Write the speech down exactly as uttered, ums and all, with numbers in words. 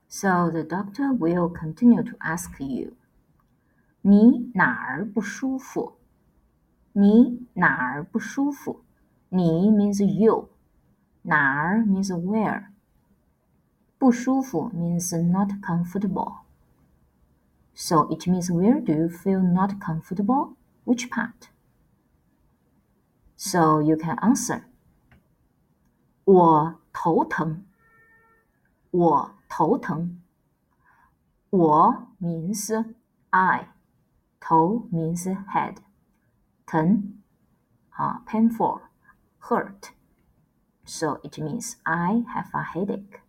So the doctor will continue to ask you, 你哪儿不舒服？你哪儿不舒服？你 means you. 哪儿 means where. 不舒服 means not comfortable. So it means where do you feel not comfortable? Which part? So you can answer. 我头疼。我头疼。我 means I. 头 means head. 疼 uh, painful, hurt. So it means I have a headache.